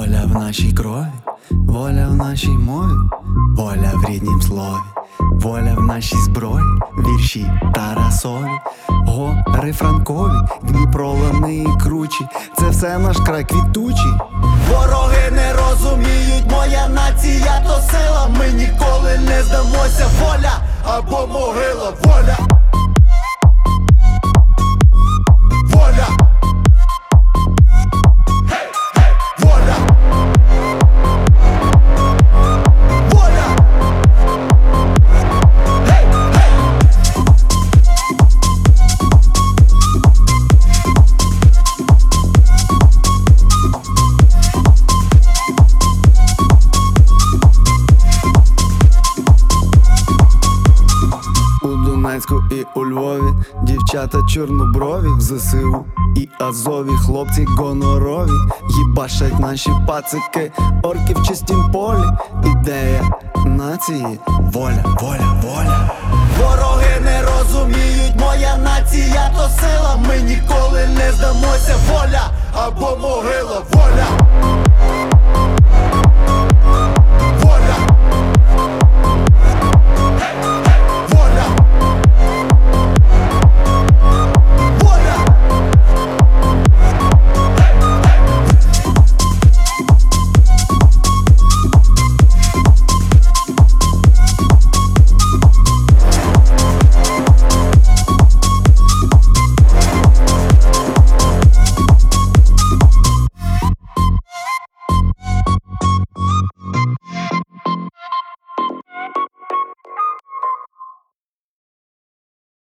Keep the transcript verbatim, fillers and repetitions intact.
Воля в нашій крові, воля в нашій мові, воля в ріднім слові, воля в нашій зброї, вірші Тарасові, гори Франкові, Дніпро, Лани і кручі. Це все наш край квітучий. Вороги не розуміють, моя нація то сила. Ми ніколи не здамося, воля або могила, воля. Воля. Воля. Воля. Гей, гей. У Донецьку і у Львові дівчата чорноброві, в ЗСУ і Азові хлопці гонорові. Їбашать наші пацики, орки в чистім полі. Ідея нації, воля, воля, воля. Вороги не розуміють, моя нація то сила. Ми ніколи не здамося, воля або могила, воля.